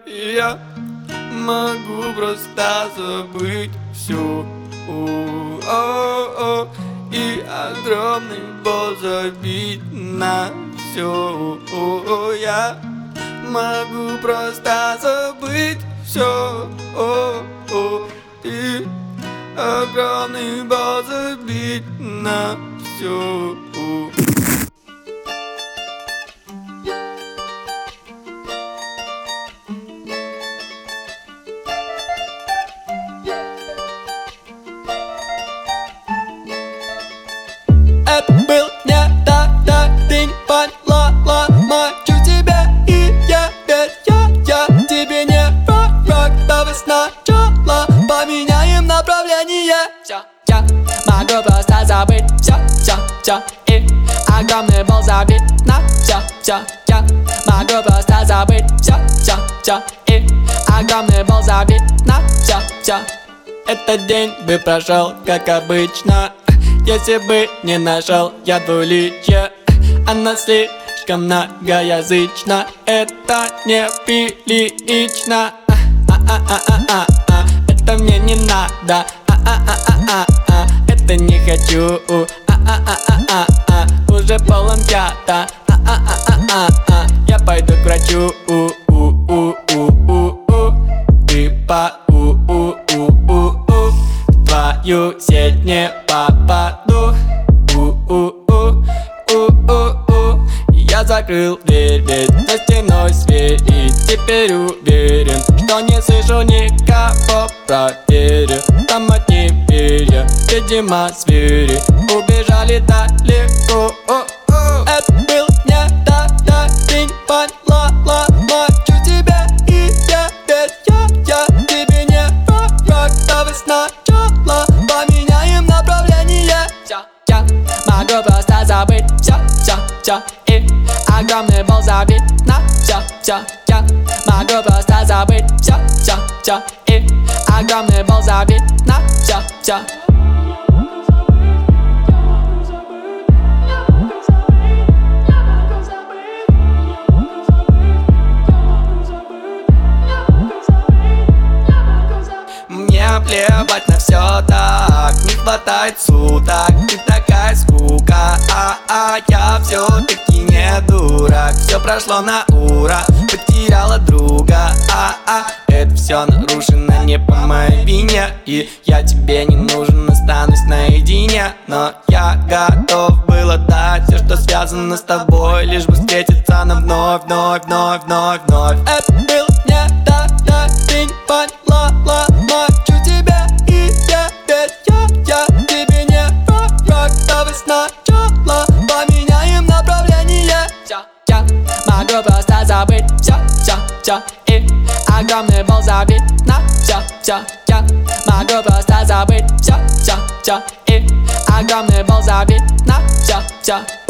Я могу просто забыть все, и огромный бол забить на все. Я могу просто забыть все, и огромный бол забить на все. Это был не тогда, ты не поняла, мочу тебя, и я тебе не пророк. Давай сначала поменяем направление. Я могу просто забыть все, и огромный бол забить на все. Я могу просто забыть все, и огромный бол забить на все. Этот день бы прошел как обычно, если бы не нашел я двуличие. Она слишком многоязычна, это неприлично. Это мне не надо, это не хочу. Уже полон яда, я пойду к врачу. Ты по твою сеть не попаду. Я закрыл дверь, ведь за стеной зверь, и теперь уверен, что не слышу никого. Проверю, там одни перья, видимо звери убежали далеко. Это был не тогда, ты не поняла, мочу тебя, и я тебе не пророк. Давай сначала поменяем направление. Я могу просто забыть все, и огромный бол забить на все. Я могу просто забыть все, и огромный бол забить на все. Мне плевать на все так, не хватает суток, ты такая скука. Я все-таки не дурак, все прошло на ура, потеряла друга. Это все нарушено не по моей вине, и я тебе не нужен, останусь наедине. Но я готов был отдать все, что связано с тобой, лишь бы встретиться нам вновь. Это был не тогда, ты не поняла, мочу тебя, и я тебе не пророк. Давай сначала поменяем направление. Я могу просто забыть все, и огромный бол забить на все. Я могу просто забыть все, и огромный бол забить на все.